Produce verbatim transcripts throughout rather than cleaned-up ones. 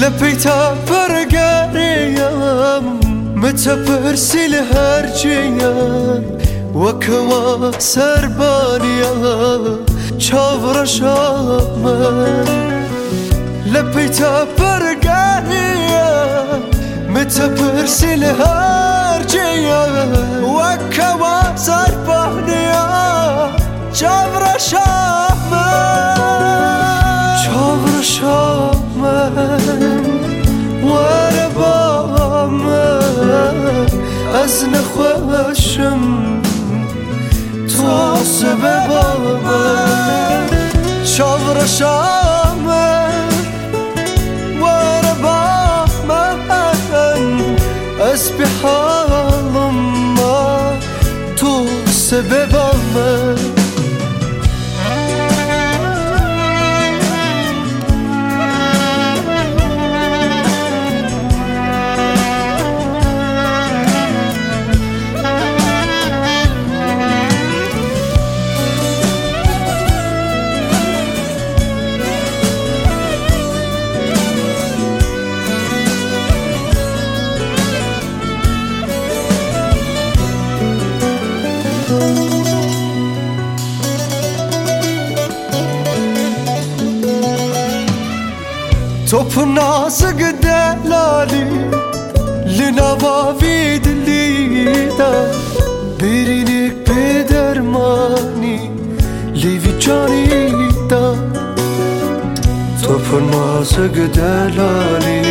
لبيتا برقاريام متى برسي لهرجيام وكوا سربانيا چاور شامن لبيتا برقاريام متى برسي لهرجيام وكوا سربانيا چاور شامن چاور شامن وربا من از نخوشم تو سببا من چاور شامن وربا من از بحالم ما تو سببا من توپ نازک دلالی لنواوی دلیدا برینک به درمانی لیوی جانی دا توپ نازک دلالی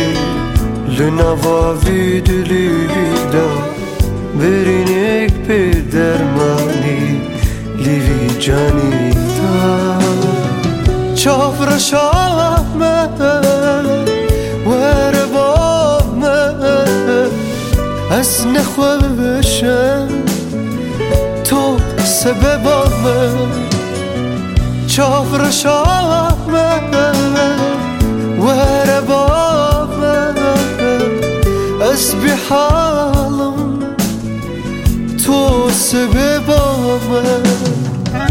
لنواوی دلیدا برینک به درمانی لیوی جانی دا چاور شامن وربا من از نخوشم تو سببا من چاور شامن وربا من از بحالم تو سببا من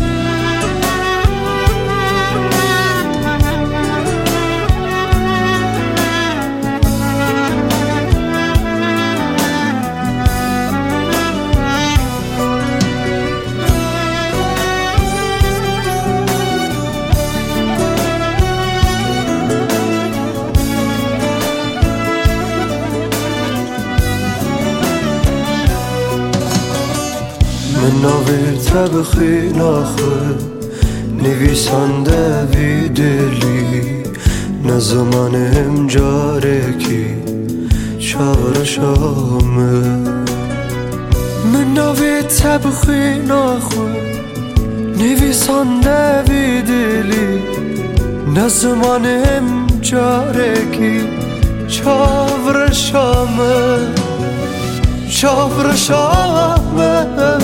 من ناوی تبخی ناخه نویسنده وی دلی نزمانم جاره کی چاور شامه من ناوی تبخی ناخه نویسنده وی دلی نزمانم جاره کی چاور شامه چاور شامن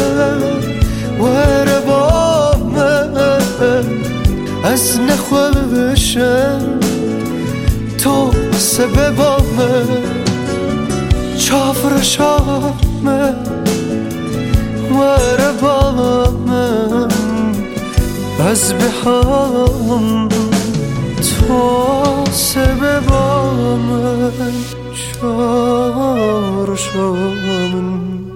وربا من از نخوشم تو سببا من چاور شامن وربا من از بحالم تو سببا من چاور شامن